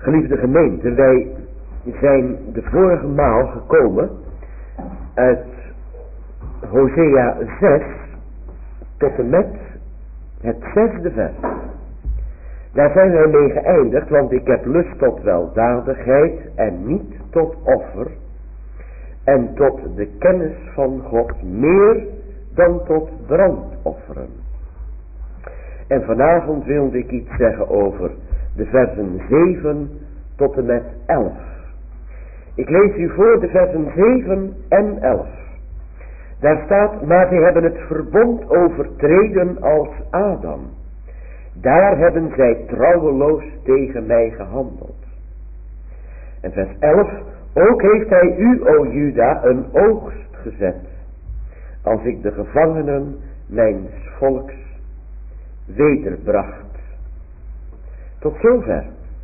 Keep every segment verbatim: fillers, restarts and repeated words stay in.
Geliefde gemeente, wij zijn de vorige maal gekomen uit Hosea zes tot en met het zesde vers. Daar zijn wij mee geëindigd, want ik heb lust tot weldadigheid en niet tot offer en tot de kennis van God meer dan tot brandofferen. En vanavond wilde ik iets zeggen over de versen zeven tot en met elf. Ik lees u voor de versen zeven en elf. Daar staat, maar zij hebben het verbond overtreden als Adam. Daar hebben zij trouweloos tegen mij gehandeld. En vers elf, ook heeft hij u, o Juda, een oogst gezet, als ik de gevangenen mijns volks wederbracht. Tot zover.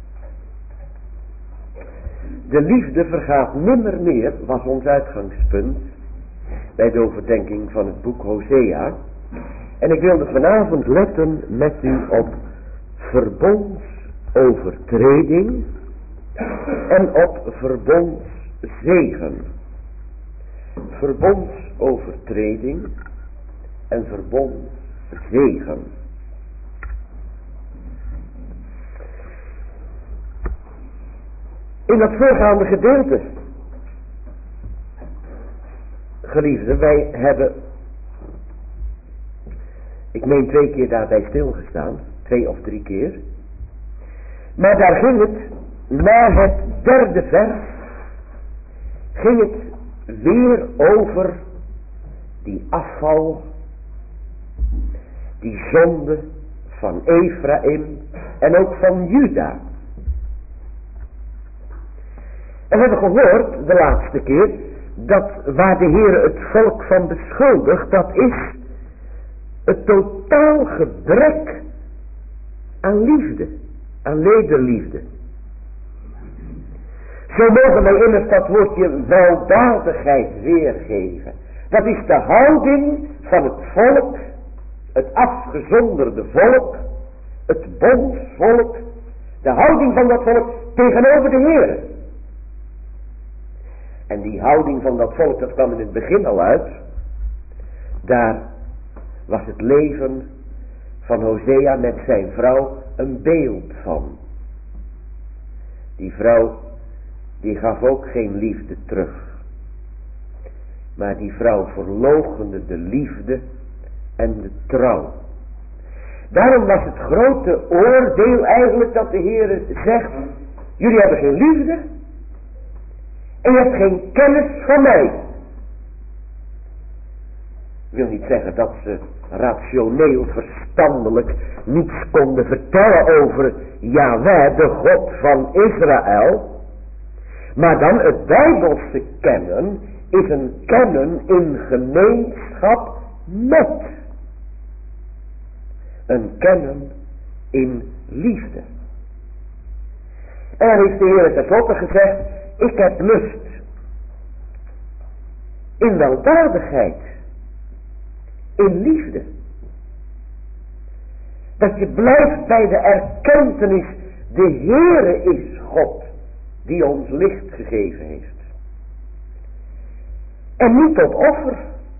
De liefde vergaat nimmer meer, was ons uitgangspunt bij de overdenking van het boek Hosea. En ik wilde vanavond letten met u op verbondsovertreding en op verbondszegen. Verbondsovertreding en verbondszegen. In dat voorgaande gedeelte, geliefden, wij hebben, ik meen twee keer daarbij stilgestaan, twee of drie keer. Maar daar ging het, na het derde vers, ging het weer over die afval, die zonde van Ephraim en ook van Juda. En we hebben gehoord, de laatste keer, dat waar de Heer het volk van beschuldigt, dat is het totaal gebrek aan liefde, aan wederliefde. Zo mogen wij immers dat woordje weldadigheid weergeven. Dat is de houding van het volk, het afgezonderde volk, het bondsvolk, de houding van dat volk tegenover de Heer. En die houding van dat volk, dat kwam in het begin al uit. Daar was het leven van Hosea met zijn vrouw een beeld van. Die vrouw, die gaf ook geen liefde terug. Maar die vrouw verloochende de liefde en de trouw. Daarom was het grote oordeel eigenlijk dat de Heer zegt, jullie hebben geen liefde. En je hebt geen kennis van mij. Ik wil niet zeggen dat ze rationeel, verstandelijk niets konden vertellen over Yahweh, de God van Israël. Maar dan het Bijbelse kennen is een kennen in gemeenschap met. Een kennen in liefde. En dan heeft de Heer tenslotte gezegd, ik heb lust in weldadigheid, in liefde. Dat je blijft bij de erkentenis, de Heere is God die ons licht gegeven heeft. En niet tot offer.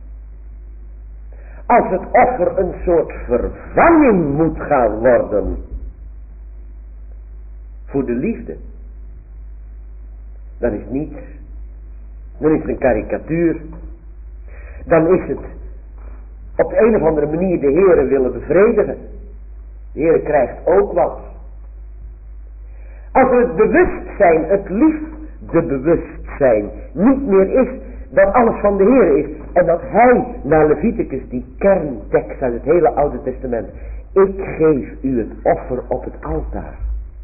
Als het offer een soort vervanging moet gaan worden voor de liefde, dan is het niets. Dan is het een karikatuur. Dan is het op de een of andere manier de Heere willen bevredigen. De Heere krijgt ook wat. Als er het bewustzijn, het liefdebewustzijn niet meer is dat alles van de Heere is. En dat Hij, naar Leviticus, die kerntekst uit het hele Oude Testament. Ik geef u het offer op het altaar.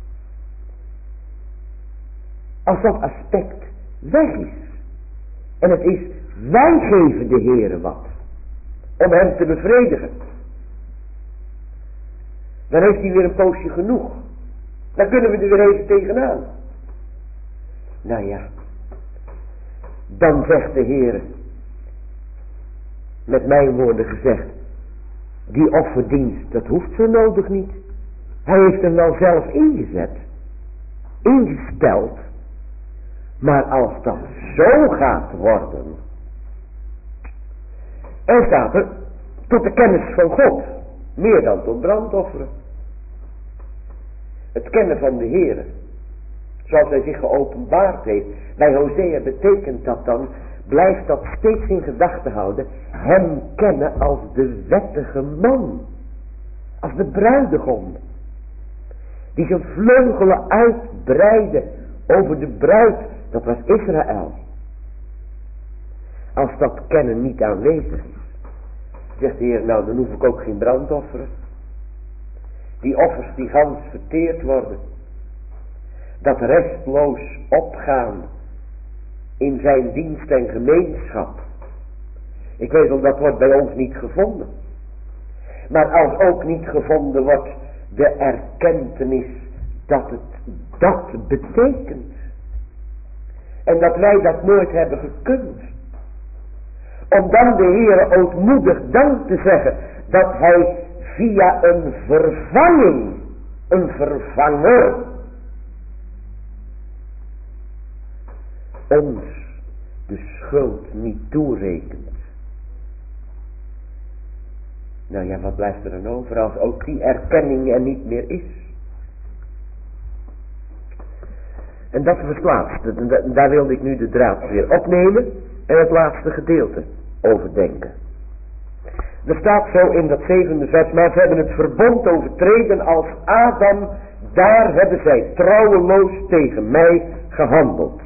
Als dat aspect weg is. En het is, wij geven de Heere wat. Om hem te bevredigen. Dan heeft hij weer een poosje genoeg. Dan kunnen we er weer even tegenaan. Nou ja. Dan zegt de Heere. Met mijn woorden gezegd. Die offerdienst, dat hoeft zo nodig niet. Hij heeft hem wel zelf ingezet. ingesteld. Maar als dat zo gaat worden. En staat er, tot de kennis van God. Meer dan tot brandofferen. Het kennen van de Heere. Zoals hij zich geopenbaard heeft. Bij Hosea betekent dat dan. Blijf dat steeds in gedachten houden. Hem kennen als de wettige man. Als de bruidegom. Die zijn vleugelen uitbreidde over de bruid. Dat was Israël. Als dat kennen niet aanwezig is. Zegt de Heer, nou dan hoef ik ook geen brandofferen. Die offers die gans verteerd worden. Dat restloos opgaan. In zijn dienst en gemeenschap. Ik weet wel, dat wordt bij ons niet gevonden. Maar als ook niet gevonden wordt de erkentenis dat het dat betekent. En dat wij dat nooit hebben gekund. Om dan de Heer ootmoedig dank te zeggen dat hij via een vervanging, een vervanger, ons de schuld niet toerekent. Nou ja, wat blijft er dan over als ook die erkenning er niet meer is? En dat is het laatste. Daar wilde ik nu de draad weer opnemen en het laatste gedeelte overdenken. Er staat zo in dat zevende vers, maar ze hebben het verbond overtreden als Adam, daar hebben zij trouweloos tegen mij gehandeld.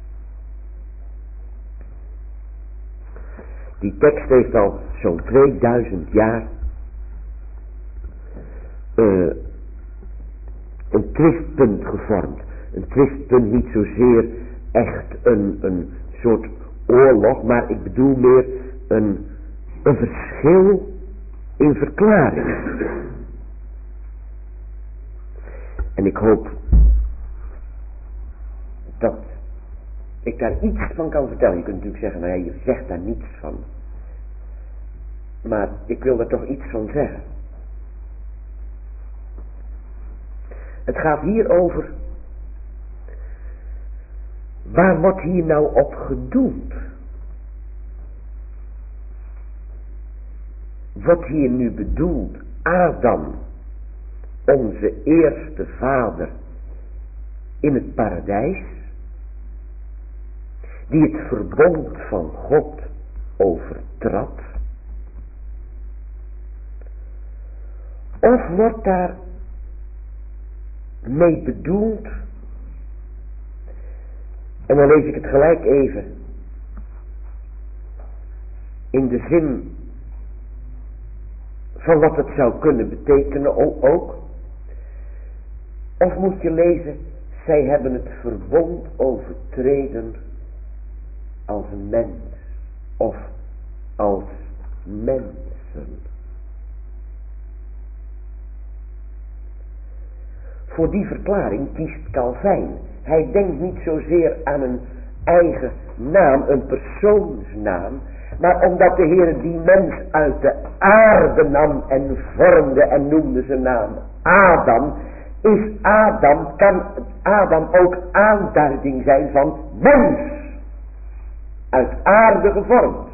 Die tekst heeft al zo'n tweeduizend jaar uh, een twistpunt gevormd. Een twistpunt, niet zozeer echt een, een soort oorlog, maar ik bedoel meer een, een verschil in verklaring. En ik hoop dat ik daar iets van kan vertellen. Je kunt natuurlijk zeggen, nou ja, je zegt daar niets van. Maar ik wil er toch iets van zeggen. Het gaat hier over. Waar wordt hier nou op gedoeld? Wordt hier nu bedoeld Adam, onze eerste vader in het paradijs, die het verbond van God overtrad? Of wordt daar mee bedoeld, en dan lees ik het gelijk even, in de zin van wat het zou kunnen betekenen ook. Of moet je lezen, zij hebben het verbond overtreden als een mens. Of als mensen. Voor die verklaring kiest Calvijn. Hij denkt niet zozeer aan een eigen naam, een persoonsnaam. Maar omdat de Heer die mens uit de aarde nam en vormde en noemde zijn naam Adam. Is Adam, kan Adam ook aanduiding zijn van mens. Uit aarde gevormd.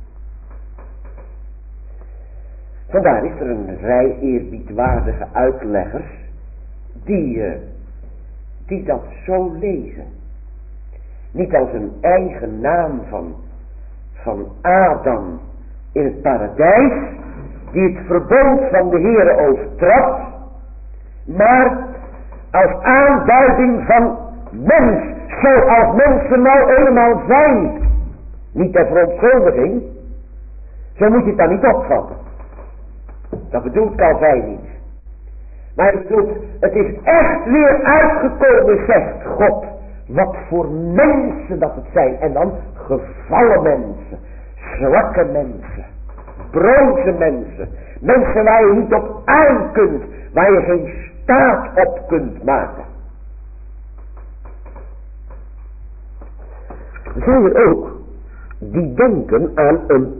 Vandaar is er een rij eerbiedwaardige uitleggers. Die, uh, die dat zo lezen. Niet als een eigen naam van, van Adam in het paradijs. Die het verbond van de Heere overtrad. Maar als aanduiding van mens. Zoals mensen nou eenmaal zijn. Niet ter verontschuldiging. Zo moet je het dan niet opvatten. Dat bedoelt Calvijn niet. Maar hij bedoelt, het is echt weer uitgekomen, zegt God. Wat voor mensen dat het zijn. En dan gevallen mensen. Zwakke mensen. Broze mensen. Mensen waar je niet op aan kunt. Waar je geen staat op kunt maken. Er zijn er ook die denken aan een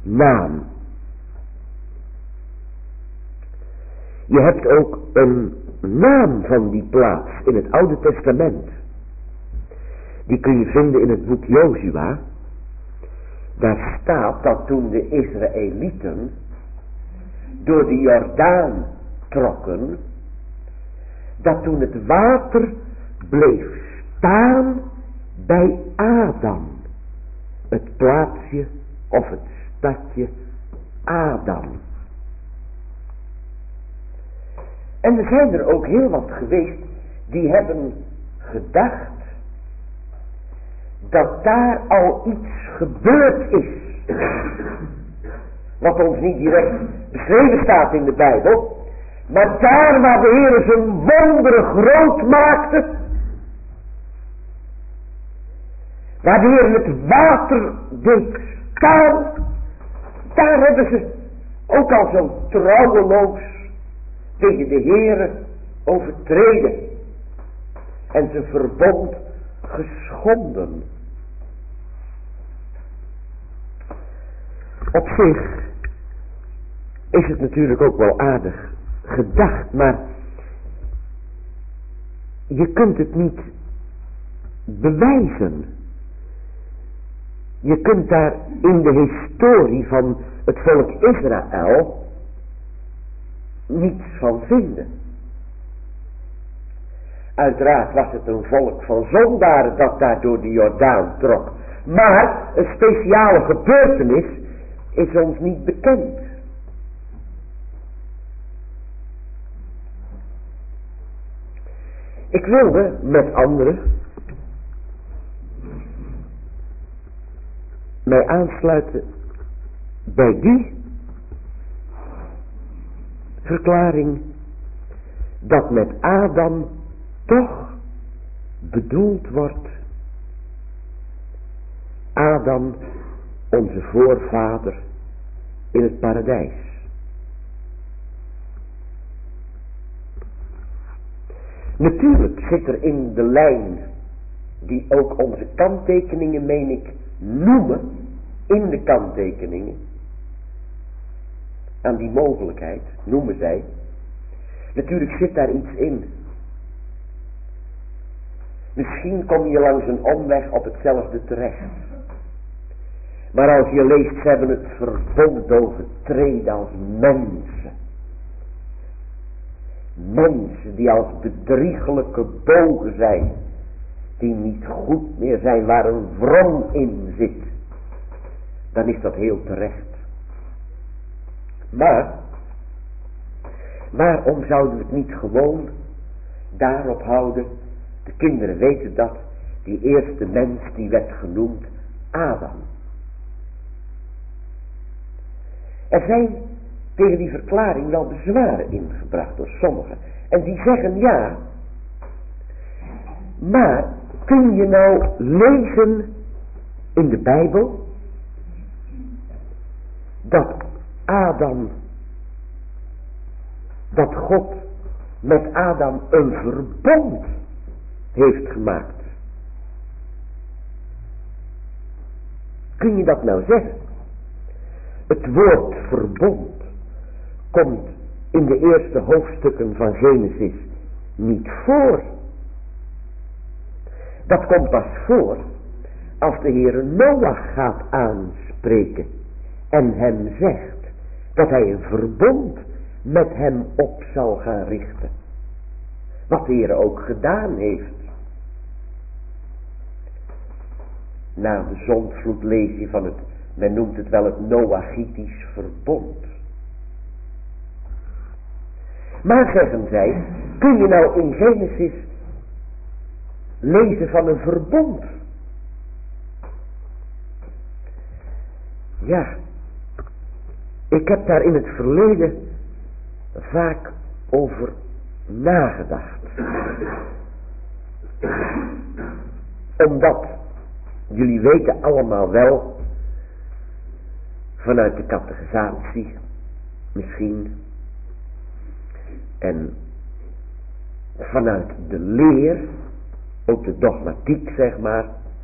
plaatsnaam. Je hebt ook een naam van die plaats in het Oude Testament, die kun je vinden in het boek Jozua. Daar staat dat toen de Israëlieten door de Jordaan trokken, dat toen het water bleef staan bij Adam. Het plaatsje of het stadje Adam. En er zijn er ook heel wat geweest die hebben gedacht dat daar al iets gebeurd is. Wat ons niet direct beschreven staat in de Bijbel. Maar daar waar de Heer zijn wonderen groot maakte. Waar de Heer het water deed staan. Daar hebben ze ook al zo trouweloos tegen de Heer overtreden. En zijn verbond geschonden. Op zich is het natuurlijk ook wel aardig gedacht, maar je kunt het niet bewijzen. Je kunt daar in de historie van het volk Israël niets van vinden. Uiteraard was het een volk van zondaren dat daar door de Jordaan trok. Maar een speciale gebeurtenis is ons niet bekend. Ik wilde met anderen mij aansluiten bij die verklaring dat met Adam toch bedoeld wordt Adam, onze voorvader in het paradijs. Natuurlijk zit er in de lijn die ook onze kanttekeningen, meen ik, noemen, in de kanttekeningen, aan die mogelijkheid, noemen zij, natuurlijk zit daar iets in. Misschien kom je langs een omweg op hetzelfde terecht. Maar als je leest, ze hebben het verbond overtreden als mensen. Mensen die als bedriegelijke bogen zijn. Die niet goed meer zijn, waar een wrong in zit. Dan is dat heel terecht. Maar, waarom zouden we het niet gewoon daarop houden? De kinderen weten dat, die eerste mens die werd genoemd Adam. Er zijn tegen die verklaring wel bezwaren ingebracht door sommigen. En die zeggen ja, maar kun je nou lezen in de Bijbel dat Adam, dat God met Adam een verbond heeft gemaakt? Kun je dat nou zeggen? Het woord verbond komt in de eerste hoofdstukken van Genesis niet voor. Dat komt pas voor als de Heere Noach gaat aanspreken en hem zegt dat hij een verbond met hem op zal gaan richten. Wat de Heere ook gedaan heeft. Na de zondvloed lees je van het, men noemt het wel het Noachitisch verbond. Maar zeggen zij, kun je nou in Genesis lezen van een verbond? Ja, ik heb daar in het verleden vaak over nagedacht. Omdat, jullie weten allemaal wel, vanuit de catechisatie misschien, en vanuit de leer, ook de dogmatiek zeg maar,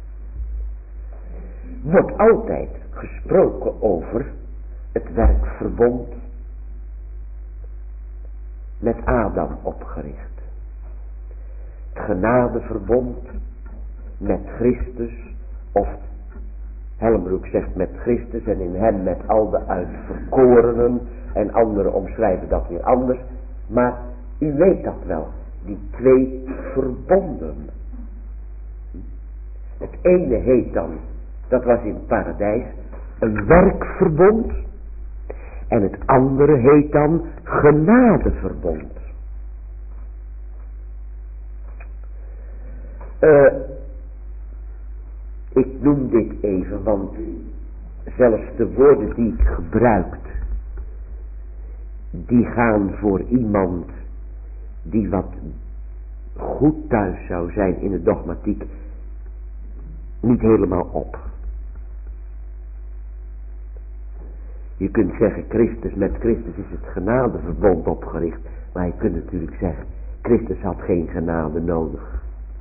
wordt altijd gesproken over het werkverbond. met Adam opgericht. Het genadeverbond met Christus, of Helmbroek zegt met Christus en in hem met al de uitverkorenen, en anderen omschrijven dat weer anders, maar u weet dat wel, die twee verbonden. Het ene heet dan, dat was in het paradijs, een werkverbond, en het andere heet dan genadeverbond. Uh, ik noem dit even, want zelfs de woorden die ik gebruik, die gaan voor iemand die wat goed thuis zou zijn in de dogmatiek niet helemaal op. Je kunt zeggen, Christus, met Christus is het genadeverbond opgericht. Maar je kunt natuurlijk zeggen, Christus had geen genade nodig.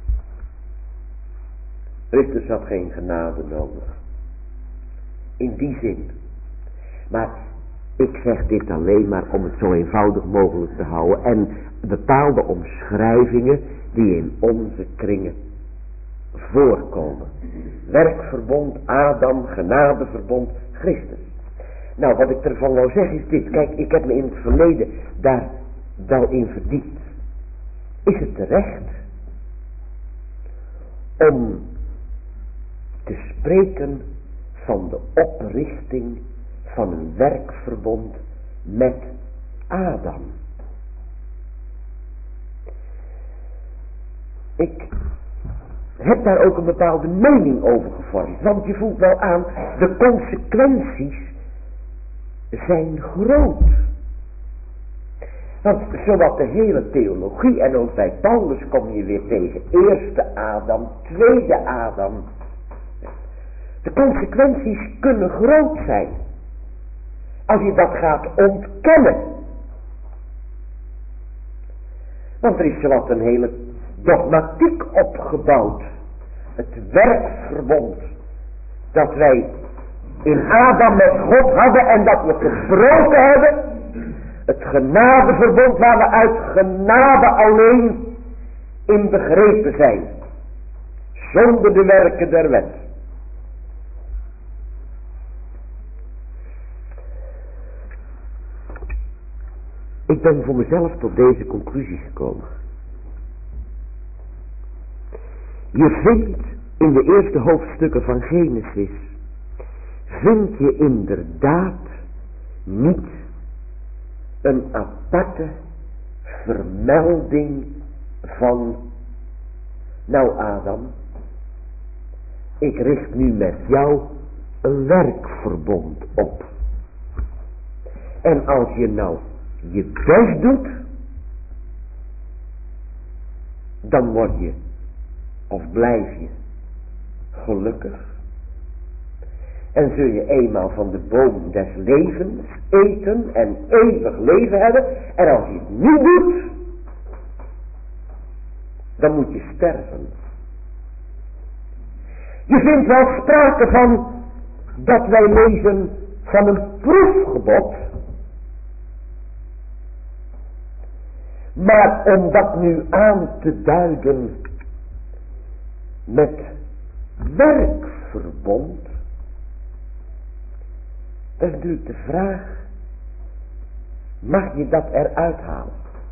Christus had geen genade nodig. In die zin. Maar ik zeg dit alleen maar om het zo eenvoudig mogelijk te houden. En bepaalde omschrijvingen die in onze kringen voorkomen. Werkverbond, Adam, genadeverbond, Christus. Nou, wat ik ervan wou zeggen is dit. Kijk, ik heb me in het verleden daar wel in verdiept. Is het terecht om te spreken van de oprichting van een werkverbond met Adam? Ik heb daar ook een bepaalde mening over gevormd. Want je voelt wel aan, de consequenties zijn groot. Want zowat de hele theologie, en ook bij Paulus kom je weer tegen eerste Adam, tweede Adam. De consequenties kunnen groot zijn. Als je dat gaat ontkennen. Want er is zowat een hele dogmatiek opgebouwd. Het werkverbond dat wij in Adam met God hadden en dat we gebroken hebben. Het genadeverbond waar we uit genade alleen in begrepen zijn. Zonder de werken der wet. Ik ben voor mezelf tot deze conclusie gekomen. Je vindt in de eerste hoofdstukken van Genesis, vind je inderdaad niet een aparte vermelding van, nou Adam, ik richt nu met jou een werkverbond op. En als je nou je best doet, dan word je, of blijf je, gelukkig. En zul je eenmaal van de boom des levens eten en eeuwig leven hebben. En als je het niet doet, dan moet je sterven. Je vindt wel sprake van dat wij lezen van een proefgebod. Maar om dat nu aan te duiden met werkverbond, dat is natuurlijk de vraag, mag je dat eruit halen?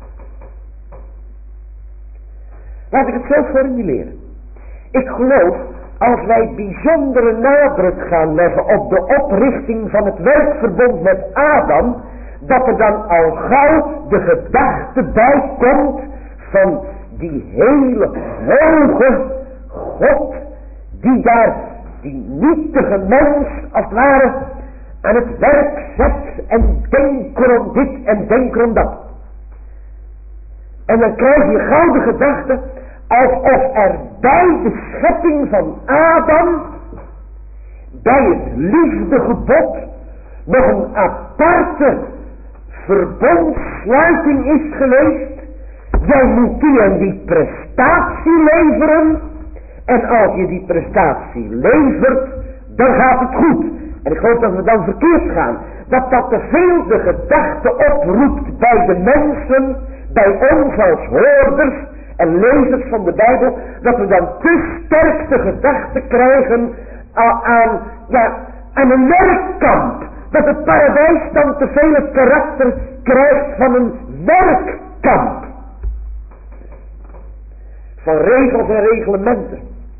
Laat ik het zo formuleren. Ik geloof, als wij bijzondere nadruk gaan leggen op de oprichting van het werkverbond met Adam, dat er dan al gauw de gedachte bij komt van die hele hoge God, die daar, die nietige mens, als het ware, aan het werk zet en denken om dit en denken om dat. En dan krijg je gauw de gedachte, alsof er bij de schepping van Adam, bij het liefdegebod, nog een aparte verbondssluiting is geweest. Jij moet die en die prestatie leveren. En als je die prestatie levert, dan gaat het goed. En ik geloof dat we dan verkeerd gaan. Dat dat te veel de gedachte oproept bij de mensen bij ons als hoorders en lezers van de Bijbel, dat we dan te sterk de gedachte krijgen aan, aan, ja, aan een werkkamp. Dat het paradijs dan te veel het karakter krijgt van een werkkamp. Van regels en reglementen.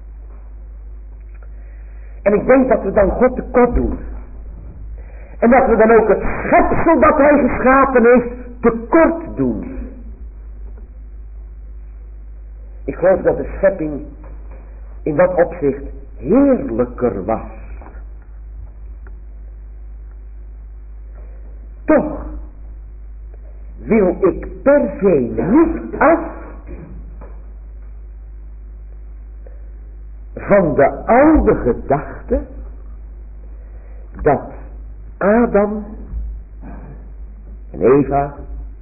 En ik denk dat we dan God tekort doen. En dat we dan ook het schepsel dat hij geschapen heeft tekort doen. Ik geloof dat de schepping in dat opzicht heerlijker was. Toch wil ik per se niet af van de oude gedachte dat Adam en Eva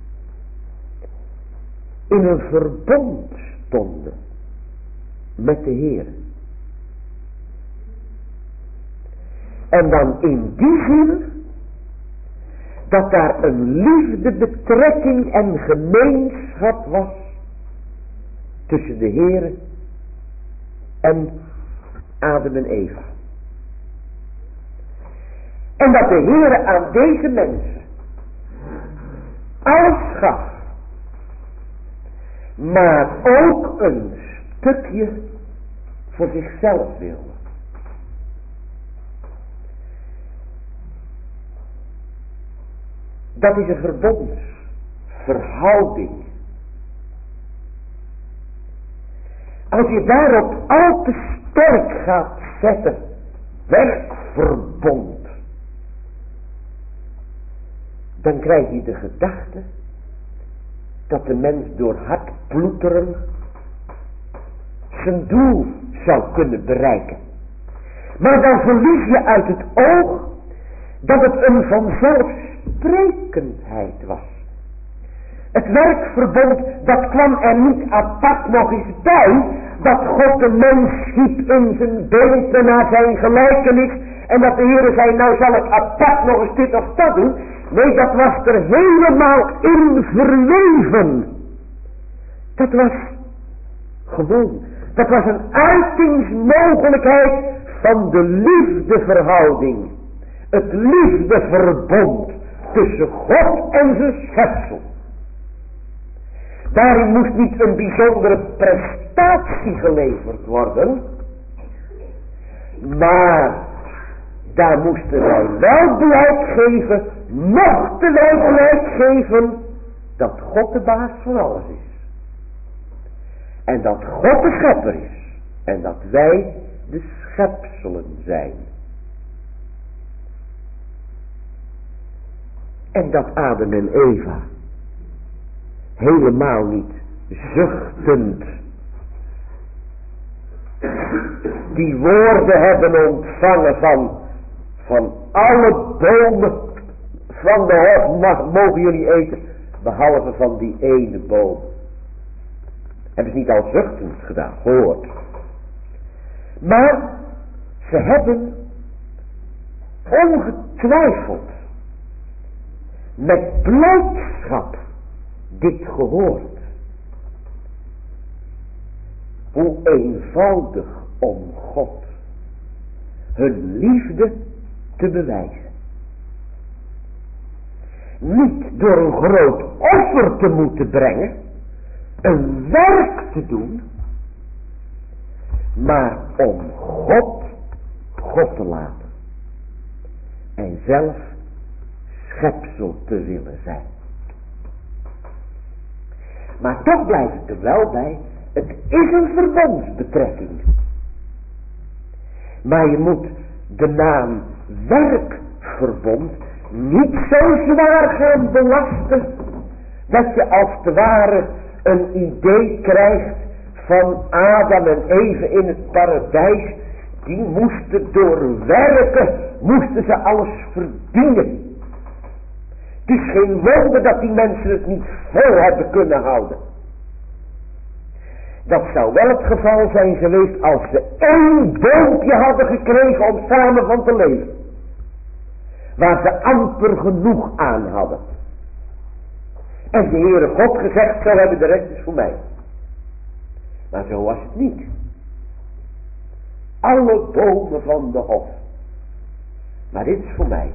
in een verbond stonden met de Heer. En dan in die zin dat daar een liefdebetrekking en gemeenschap was tussen de Heer en Adam en Eva. En dat de Heer aan deze mensen alles gaf, maar ook een stukje voor zichzelf wilde. Dat is een verbondsverhouding. Als je daarop al te sterk gaat zetten, werkverbond, dan krijg je de gedachte dat de mens door hard ploeteren zijn doel zou kunnen bereiken. Maar dan verlies je uit het oog dat het een vanzelfsprekendheid was. Het werkverbond, dat kwam er niet apart nog eens bij, dat God de mens schiep in zijn beeld en naar zijn gelijkenis, en dat de Heer zei, nou zal ik apart nog eens dit of dat doen. Nee, dat was er helemaal in verweven. Dat was gewoon, dat was een uitingsmogelijkheid van de liefdeverhouding. Het liefdeverbond tussen God en zijn schepsel. Daarin moest niet een bijzondere prestatie geleverd worden, maar daar moesten wij wel blijk geven, mochten wij blijk geven, dat God de baas van alles is. En dat God de schepper is. En dat wij de schepselen zijn. En dat Adam en Eva helemaal niet zuchtend die woorden hebben ontvangen van, van alle bomen van de hof mag, mogen jullie eten, behalve van die ene boom. Hebben ze niet al zuchtend gedaan, gehoord. Maar ze hebben ongetwijfeld met blijdschap dit gehoord. Hoe eenvoudig om God hun liefde te bewijzen. Niet door een groot offer te moeten brengen, een werk te doen, maar om God, God te laten. En zelf schepsel te willen zijn. Maar toch blijft het er wel bij, het is een verbondsbetrekking. Maar je moet de naam werkverbond niet zo zwaar gaan belasten, dat je als het ware een idee krijgt van Adam en Eva in het paradijs. Die moesten door werken, moesten ze alles verdienen. Het is geen wonder dat die mensen het niet vol hebben kunnen houden. Dat zou wel het geval zijn geweest als ze één boompje hadden gekregen om samen van te leven. Waar ze amper genoeg aan hadden. En de Heere God gezegd zou hebben, de rest is voor mij. Maar zo was het niet. Alle bomen van de hof. Maar dit is voor mij.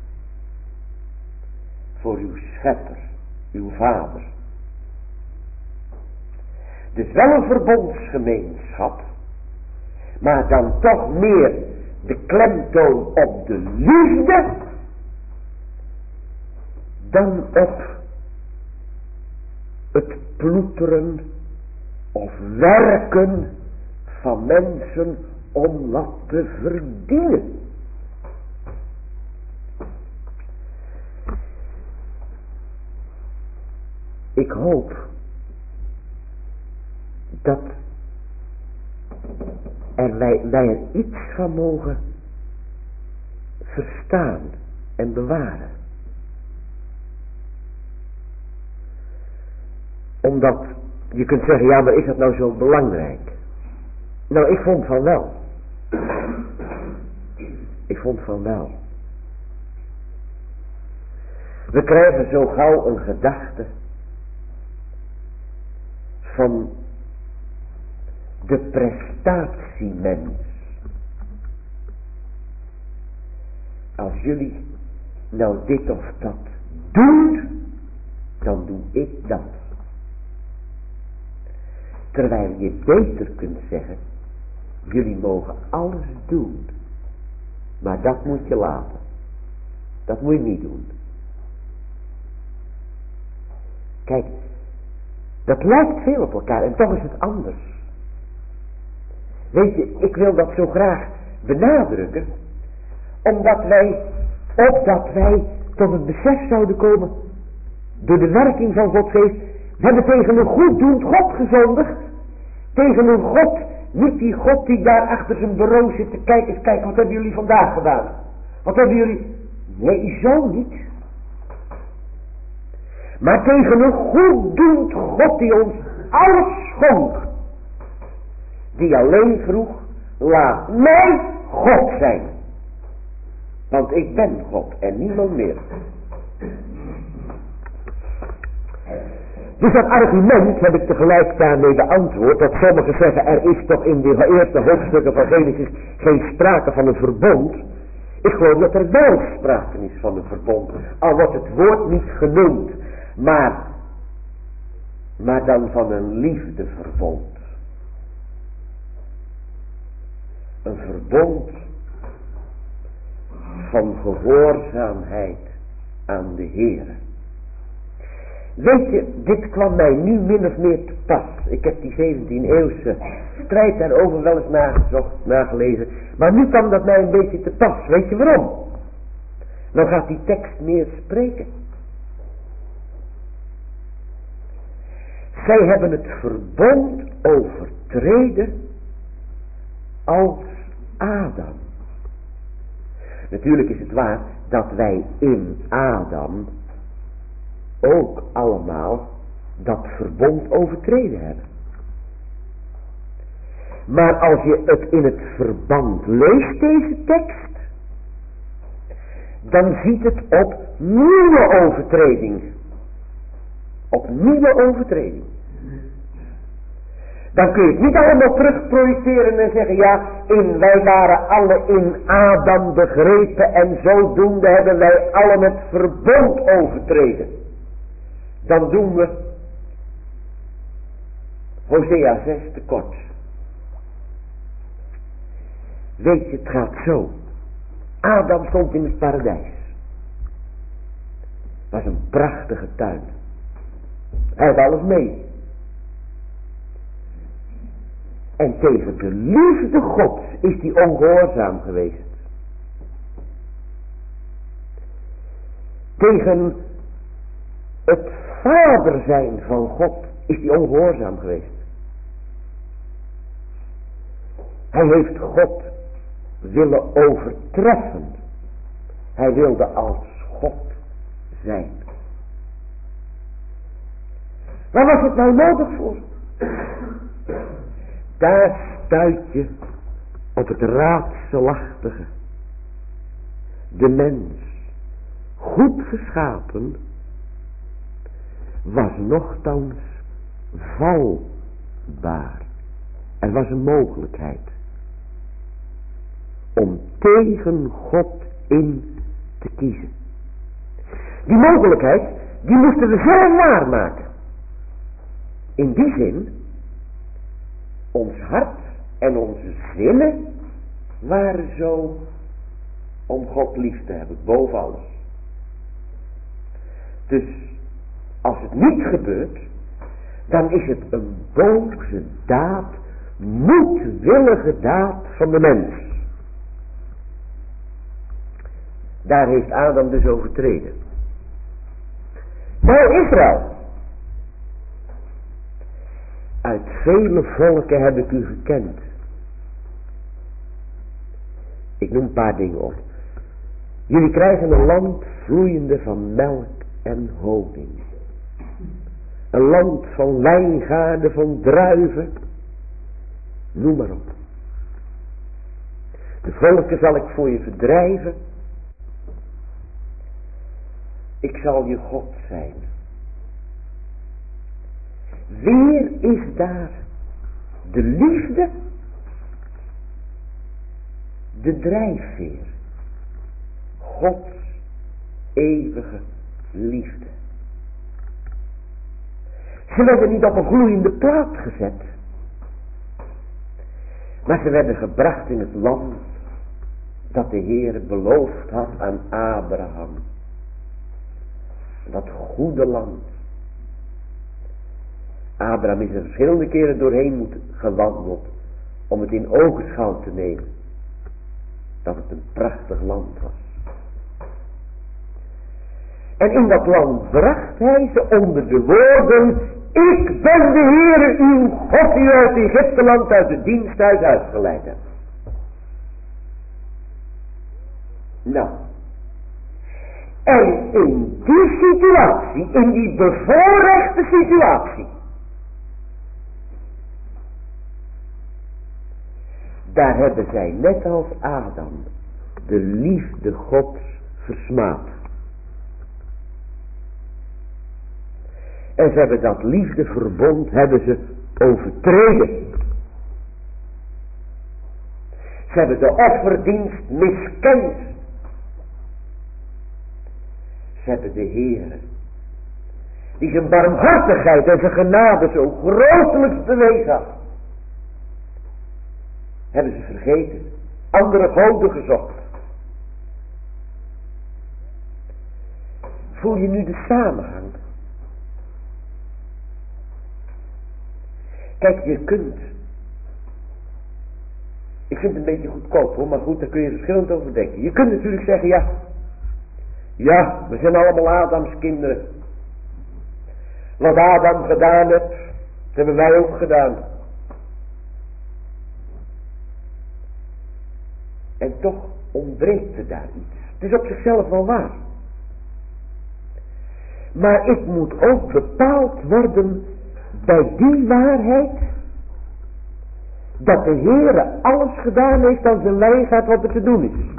Voor uw schepper, uw vader. Dus wel een verbondsgemeenschap. Maar dan toch meer de klemtoon op de liefde. Dan op het ploeteren of werken van mensen om wat te verdienen. Ik hoop dat er wij, wij er iets van mogen verstaan en bewaren. Omdat je kunt zeggen, ja, maar is dat nou zo belangrijk? Nou, ik vond van wel. Ik vond van wel. We krijgen zo gauw een gedachte van de prestatiemens. Als jullie nou dit of dat doen, dan doe ik dat. Terwijl je beter kunt zeggen, jullie mogen alles doen, maar dat moet je laten. Dat moet je niet doen. Kijk, dat lijkt veel op elkaar en toch is het anders. Weet je, ik wil dat zo graag benadrukken, omdat wij, opdat wij tot het besef zouden komen, door de werking van Gods geest, we hebben tegen een goeddoend God gezondigd. Tegen een God, niet die God die daar achter zijn bureau zit te kijken. Eens kijken, wat hebben jullie vandaag gedaan? Wat hebben jullie? Nee, zo niet. Maar tegen een goeddoend God die ons alles schonk. Die alleen vroeg, laat mij God zijn. Want ik ben God en niemand meer. Dus dat argument heb ik tegelijk daarmee beantwoord, dat sommigen zeggen, er is toch in de eerste hoofdstukken van Genesis geen sprake van een verbond. Ik geloof dat er wel sprake is van een verbond, al wordt het woord niet genoemd, maar, maar dan van een liefdeverbond. Een verbond van gehoorzaamheid aan de Heere. Weet je, dit kwam mij nu min of meer te pas. Ik heb die zeventiende eeuwse strijd daarover wel eens nagezocht, nagelezen. Maar nu kwam dat mij een beetje te pas. Weet je waarom? Dan gaat die tekst meer spreken. Zij hebben het verbond overtreden als Adam. Natuurlijk is het waar dat wij in Adam ook allemaal dat verbond overtreden hebben. Maar als je het in het verband leest, deze tekst, dan ziet het op nieuwe overtreding. Op nieuwe overtreding. Dan kun je het niet allemaal terugprojecteren en zeggen, ja, in, wij waren alle in Adam begrepen en zodoende hebben wij allen het verbond overtreden. Dan doen we Hosea zes tekort. Weet je, het gaat zo. Adam stond in het paradijs. Het was een prachtige tuin. Hij had alles mee. En tegen de liefde Gods is hij ongehoorzaam geweest. Tegen het vader zijn van God is hij ongehoorzaam geweest. Hij heeft God willen overtreffen. Hij wilde als God zijn. Waar was het nou nodig voor? Daar stuit je op het raadselachtige. De mens, goed geschapen, was nochtans valbaar. Er was een mogelijkheid om tegen God in te kiezen. Die mogelijkheid, die moesten we zelf waarmaken. In die zin, ons hart en onze zinnen waren zo om God lief te hebben, boven alles. Dus, als het niet gebeurt, dan is het een boze daad, moedwillige daad van de mens. Daar heeft Adam dus overtreden. Nou, Israël. Uit vele volken heb ik u gekend. Ik noem een paar dingen op. Jullie krijgen een land vloeiende van melk en honing. Een land van wijngaarden, van druiven. Noem maar op. De volken zal ik voor je verdrijven. Ik zal je God zijn. Weer is daar de liefde, de drijfveer. Gods eeuwige liefde. Ze werden niet op een gloeiende plaat gezet, maar ze werden gebracht in het land dat de Heer beloofd had aan Abraham. Dat goede land. Abraham is er verschillende keren doorheen moet gewandeld om het in ogenschouw te nemen. Dat het een prachtig land was. En in dat land bracht hij ze onder de woorden: ik ben de Heere uw God die u uit Egypteland uit de diensthuis uitgeleid hebt. Nou. En in die situatie, in die bevoorrechte situatie, daar hebben zij net als Adam de liefde Gods versmaad. En ze hebben dat liefdeverbond hebben ze overtreden. Ze hebben de offerdienst miskend. Ze hebben de Heere, die zijn barmhartigheid en zijn genade zo grotelijks bewezen had, hebben ze vergeten, andere goden gezocht. Voel je nu de samenhang? Kijk, je kunt, ik vind het een beetje goedkoop hoor, maar goed, daar kun je verschillend over denken. Je kunt natuurlijk zeggen, ja, ja, we zijn allemaal Adams kinderen. Wat Adam gedaan heeft, dat hebben wij ook gedaan. En toch ontbreekt er daar iets. Het is op zichzelf wel waar. Maar ik moet ook bepaald worden bij die waarheid, dat de Heere alles gedaan heeft aan zijn wijsheid wat er te doen is.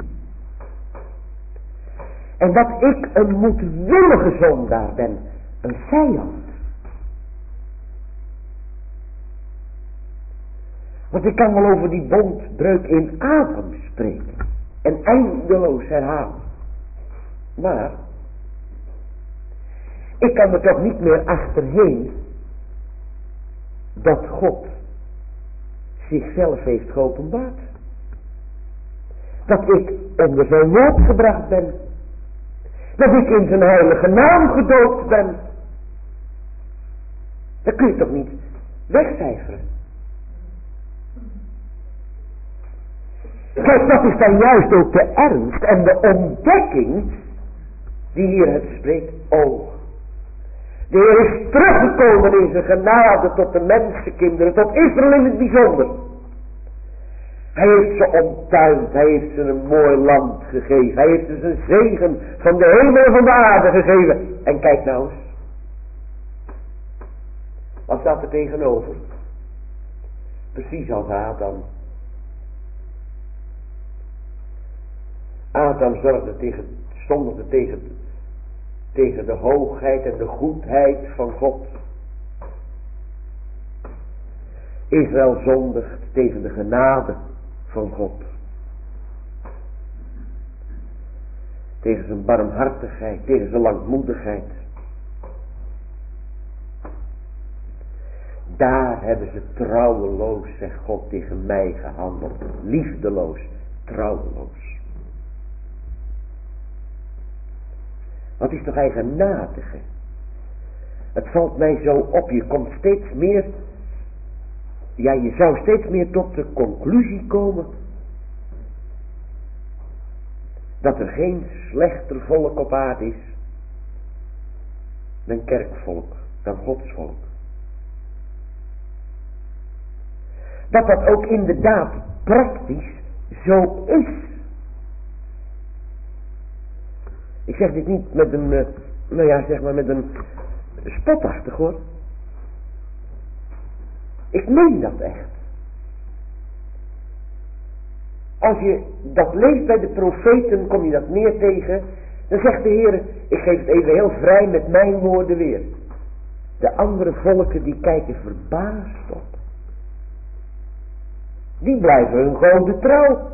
En dat ik een moedwillige zondaar ben, een vijand. Want ik kan wel over die bondbreuk in Adam spreken en eindeloos herhalen. Maar ik kan er toch niet meer achterheen dat God zichzelf heeft geopenbaard. Dat ik onder zijn woord gebracht ben. Dat ik in zijn heilige naam gedoopt ben. Dat kun je toch niet wegcijferen. Kijk, dat is dan juist ook de ernst en de ontdekking die hier het spreekt. Oh, de Heer is teruggekomen in zijn genade tot de mensenkinderen, tot Israël in het bijzonder. Hij heeft ze omtuind, hij heeft ze een mooi land gegeven, hij heeft ze een zegen van de hemel en van de aarde gegeven. En kijk nou eens, wat staat er tegenover? Precies als Adam. Adam zorgde tegen, zondigde tegen tegen de hoogheid en de goedheid van God. Israël zondigt tegen de genade van God. Tegen zijn barmhartigheid, tegen zijn langmoedigheid. Daar hebben ze trouweloos, zegt God, tegen mij gehandeld. Liefdeloos, trouweloos. Wat is toch eigenaardig, hè? Het valt mij zo op, je komt steeds meer, ja, je zou steeds meer tot de conclusie komen dat er geen slechter volk op aarde is dan kerkvolk, dan godsvolk. Dat dat ook inderdaad praktisch zo is. Ik zeg dit niet met een, uh, nou ja, zeg maar met een spotachtig hoor. Ik meen dat echt. Als je dat leest bij de profeten, kom je dat meer tegen. Dan zegt de Heer, ik geef het even heel vrij met mijn woorden weer. De andere volken die kijken verbaasd op. Die blijven hun goden trouw.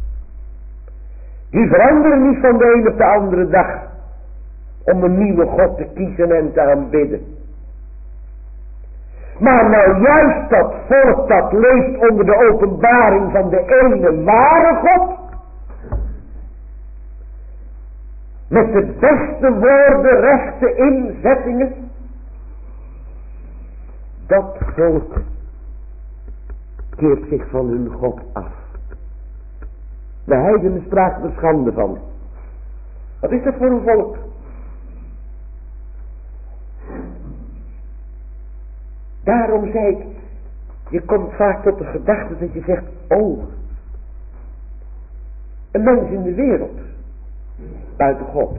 Die veranderen niet van de ene op de andere dag. Om een nieuwe God te kiezen en te aanbidden. Maar nou juist dat volk dat leeft onder de openbaring van de ene ware God. Met de beste woorden, rechte inzettingen. Dat volk keert zich van hun God af. De heidenen spraken er schande van. Wat is dat voor een volk? Daarom zei ik, je komt vaak tot de gedachte dat je zegt, oh, een mens in de wereld, buiten God,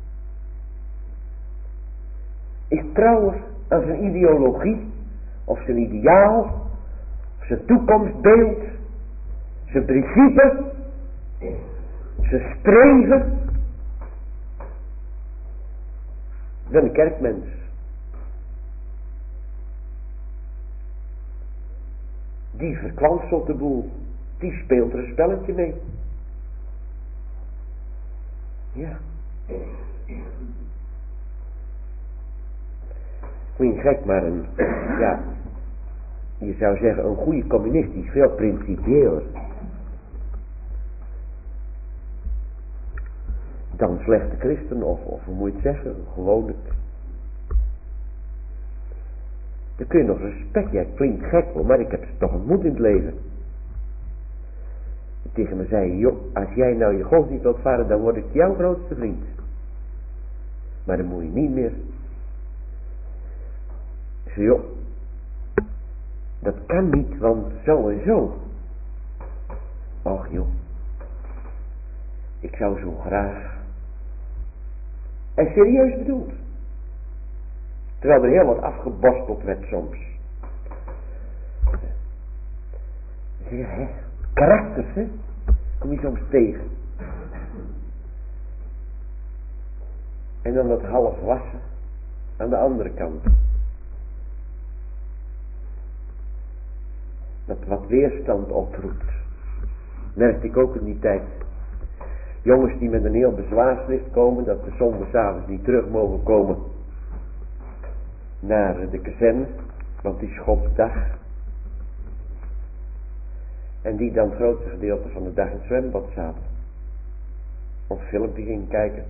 is trouwens aan zijn ideologie, of zijn ideaal, zijn toekomstbeeld, zijn principe, zijn streven, dan een kerkmens. Die verkwanselt de boel. Die speelt er een spelletje mee. Ja. Klinkt gek, maar een, ja, je zou zeggen een goede communist die is veel principieeler dan een slechte christen, of, of hoe moet je het zeggen, gewoonlijk. Dan kun je nog respect, ja, het klinkt gek hoor, maar ik heb het toch ontmoet in het leven. En tegen me zei, joh, als jij nou je godsdienst wilt varen, dan word ik jouw grootste vriend. Maar dan moet je niet meer. Ik zei, joh, dat kan niet, want zo en zo. Och joh, ik zou zo graag. En serieus bedoeld. Terwijl er heel wat afgeborsteld werd soms. Zie je, hè? Karakters, hè? Kom je soms tegen. En dan dat half wassen aan de andere kant. Dat wat weerstand oproept. Merkte ik ook in die tijd. Jongens die met een heel bezwaarschrift komen, dat de zondagsavonds niet terug mogen komen naar de kazerne, want die is Godsdag. En die dan het grootste gedeelte van de dag in het zwembad zaten. Of een filmpje ging kijken.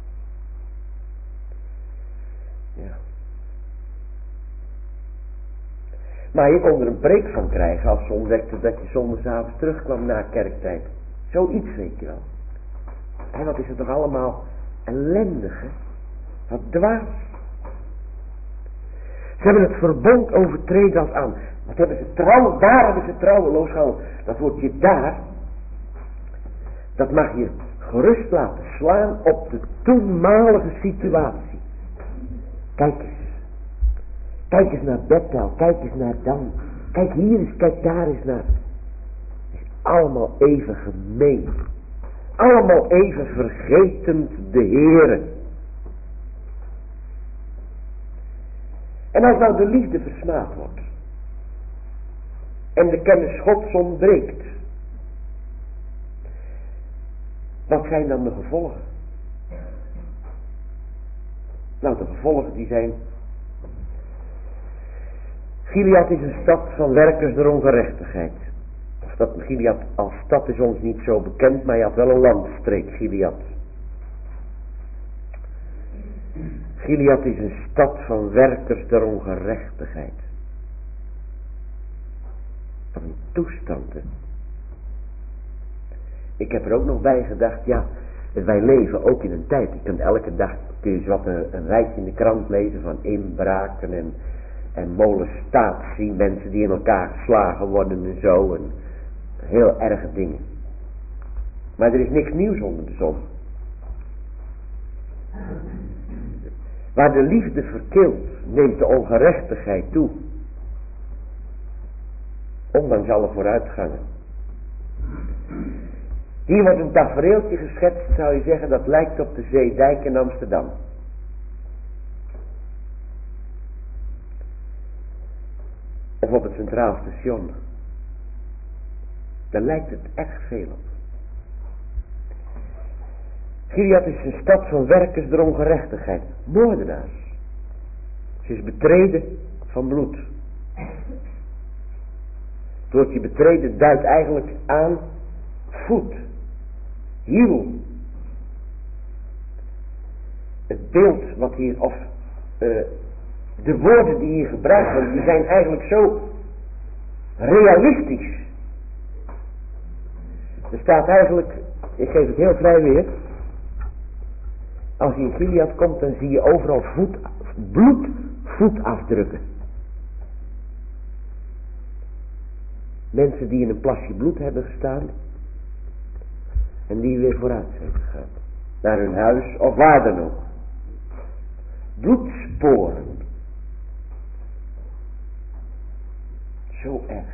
Ja. Maar je kon er een preek van krijgen als ze ontdekten dat je zondagsavonds terugkwam na kerktijd. Zoiets, weet je wel. En wat is het toch allemaal ellendig, hè? Wat dwaas. Ze hebben het verbond overtreden als aan. Wat hebben ze trouw, daar hebben ze trouweloos gehouden. Dat woordje daar, dat mag je gerust laten slaan op de toenmalige situatie. Kijk eens. Kijk eens naar Bethel, kijk eens naar Dan. Kijk hier eens, kijk daar eens naar. Het is allemaal even gemeen. Allemaal even vergetend de Heere. En als nou de liefde versmaad wordt en de kennis Gods ontbreekt, wat zijn dan de gevolgen? Nou, de gevolgen die zijn: Gilead is een stad van werkers der ongerechtigheid. Of dat Gilead als stad is ons niet zo bekend, maar je had wel een landstreek, Gilead. Gilead is een stad van werkers der ongerechtigheid. Wat een toestand, hè? Ik heb er ook nog bij gedacht, ja, wij leven ook in een tijd. Je kunt elke dag, kun je eens wat een, een rijtje in de krant lezen van inbraken en, en molestatie, mensen die in elkaar geslagen worden en zo. En heel erge dingen. Maar er is niks nieuws onder de zon. Waar de liefde verkilt, neemt de ongerechtigheid toe. Ondanks alle vooruitgangen. Hier wordt een tafereeltje geschetst, zou je zeggen, dat lijkt op de Zeedijk in Amsterdam. Of op het Centraal Station. Daar lijkt het echt veel op. Gilead is een stad van werkers der ongerechtigheid. Moordenaars. Ze is betreden van bloed. Het woordje betreden duidt eigenlijk aan voet. Hiel. Het beeld wat hier, of uh, de woorden die hier gebruikt worden, die zijn eigenlijk zo realistisch. Er staat eigenlijk, ik geef het heel vrij weer, als je in Gilead komt, dan zie je overal voet, bloed, voetafdrukken. Mensen die in een plasje bloed hebben gestaan en die weer vooruit zijn gegaan. Naar hun huis of waar dan ook. Bloedsporen. Zo erg.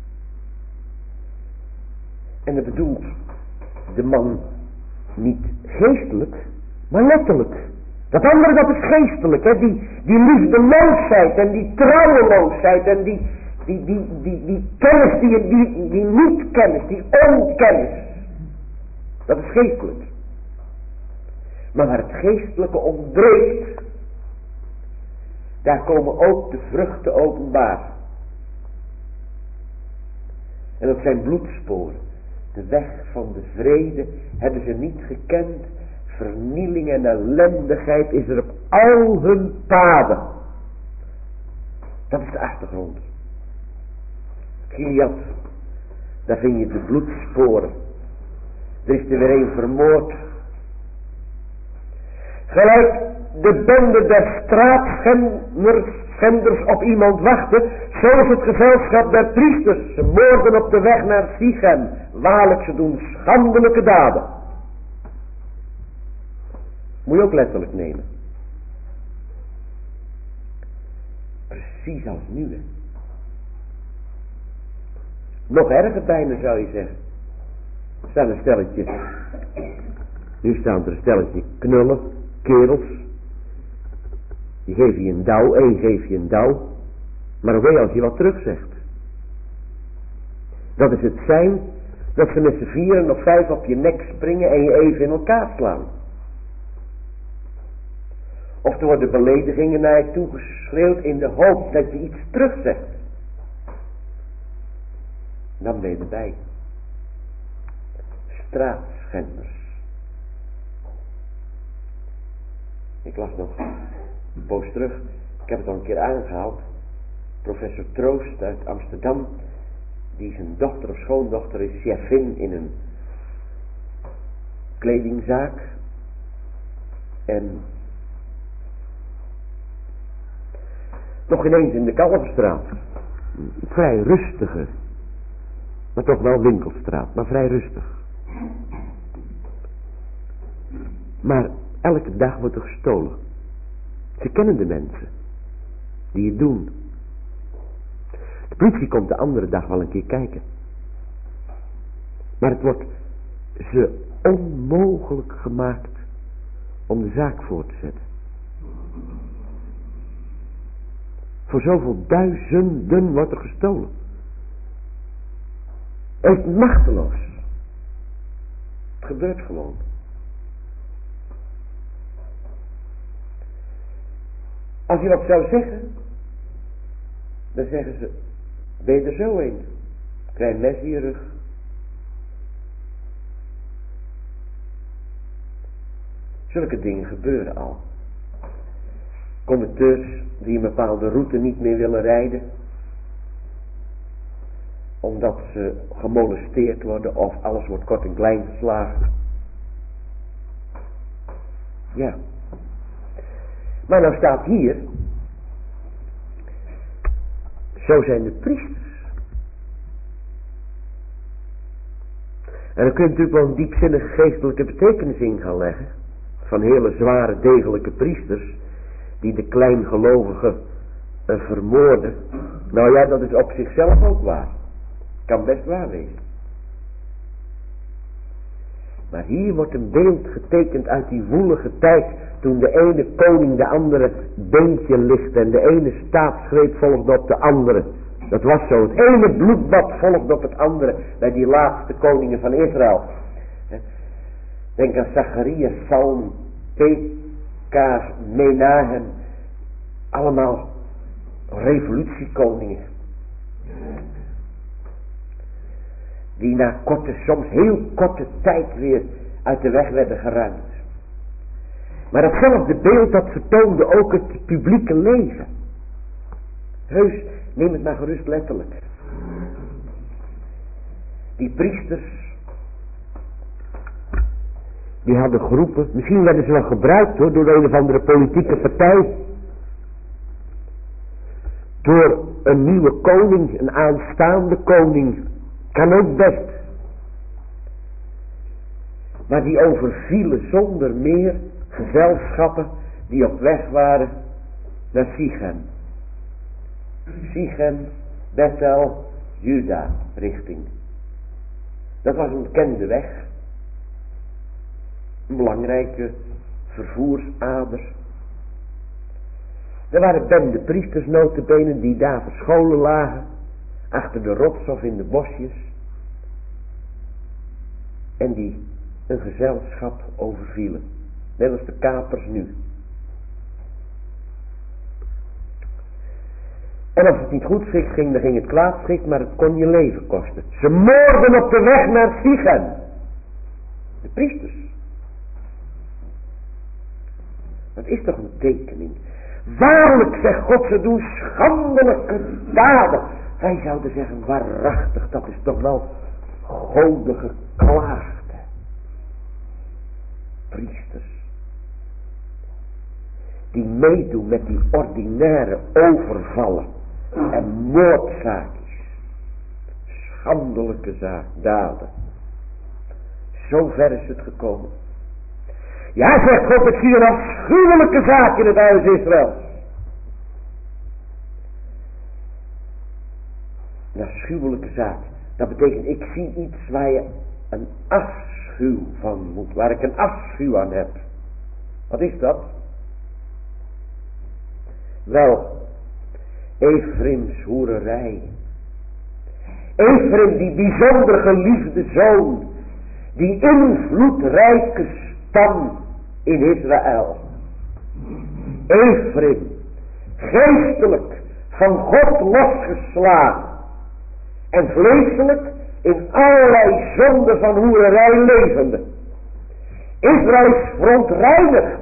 En dat bedoelt de man niet geestelijk, maar letterlijk. Dat andere, dat is geestelijk, hè? Die, die liefdeloosheid en die trouweloosheid en die, die, die, die, die kennis, die, die, die niet-kennis, die onkennis. Dat is geestelijk. Maar waar het geestelijke ontbreekt, daar komen ook de vruchten openbaar. En dat zijn bloedsporen. De weg van de vrede hebben ze niet gekend. Vernieling en ellendigheid is er op al hun paden. Dat is de achtergrond. Gilead, daar vind je de bloedsporen. Er is er weer een vermoord. Gelijk de bende der straatschenders op iemand wachten, zo is het gezelschap der priesters. Ze moorden op de weg naar Sichem. Waarlijk, ze doen schandelijke daden. Moet je ook letterlijk nemen. Precies als nu, hè. Nog erger bijna, zou je zeggen. Er staan een stelletje. Nu staan er een stelletje knullen, kerels. Die geven je een douw, één geef je een douw. Maar hoe als je wat terug zegt? Dat is het zijn dat ze met z'n vieren of vijf op je nek springen en je even in elkaar slaan. Of er worden beledigingen naar je toe geschreeuwd in de hoop dat je iets terugzegt. Dan ben je erbij. Straatschenders. Ik las nog een poos terug. Ik heb het al een keer aangehaald. Professor Troost uit Amsterdam. Die zijn dochter of schoondochter is chefin in een kledingzaak. En nog ineens in de Kalverstraat. Vrij rustige. Maar toch wel winkelstraat. Maar vrij rustig. Maar elke dag wordt er gestolen. Ze kennen de mensen. Die het doen. De politie komt de andere dag wel een keer kijken. Maar het wordt ze onmogelijk gemaakt om de zaak voor te zetten. Voor zoveel duizenden wordt er gestolen. Echt machteloos. Het gebeurt gewoon. Als je wat zou zeggen, dan zeggen ze, ben je er zo een? Klein mes in je rug. Zulke dingen gebeuren al. Conducteurs die een bepaalde route niet meer willen rijden, omdat ze gemolesteerd worden of alles wordt kort en klein geslagen. Ja. Maar nou staat hier, zo zijn de priesters. En dan kun je natuurlijk wel een diepzinnige geestelijke betekenis in gaan leggen. Van hele zware degelijke priesters die de kleingelovigen uh, vermoorden. Nou ja, dat is op zichzelf ook waar. Kan best waar wezen. Maar hier wordt een beeld getekend uit die woelige tijd, toen de ene koning de andere beentje lichtte en de ene staatsgreep volgde op de andere. Dat was zo. Het ene bloedbad volgde op het andere bij die laatste koningen van Israël. Denk aan Zacharias, Psalm, Pekah, Menahem. Allemaal revolutiekoningen. Die na korte, soms heel korte tijd weer uit de weg werden geruimd. Maar datzelfde beeld dat vertoonde ook het publieke leven. Heus, neem het maar gerust letterlijk. Die priesters, die hadden groepen, misschien werden ze wel gebruikt hoor, door een of andere politieke partij. Door een nieuwe koning, een aanstaande koning. Kan ook best. Maar die overvielen zonder meer gezelschappen die op weg waren naar Sichem. Sichem, Bethel, Juda richting. Dat was een bekende weg. Een belangrijke vervoersader. Er waren bende priesters notabene die daar verscholen lagen. Achter de rots of in de bosjes. En die een gezelschap overvielen. Net als de kapers nu. En als het niet goed schikt ging, dan ging het kwaad schikt, maar het kon je leven kosten. Ze moorden op de weg naar Sichem. De priesters. Dat is toch een tekening. Waarlijk, zegt God, ze doen schandelijke daden. Wij zouden zeggen, waarachtig, dat is toch wel godige klaagde. Priesters. Die meedoen met die ordinaire overvallen en moordzaakjes. Schandelijke zaak, daden. Zo ver is het gekomen. Ja, zegt God, ik zie een afschuwelijke zaak in het huis Israël. Een afschuwelijke zaak. Dat betekent, ik zie iets waar je een afschuw van moet. Waar ik een afschuw aan heb. Wat is dat? Wel, Efraims hoererij. Efraim, die bijzonder geliefde zoon. Die invloedrijke stam in Israël. Efraim, geestelijk van God losgeslagen. En vleeselijk in allerlei zonden van hoererij levende. Israël is verontreinigd.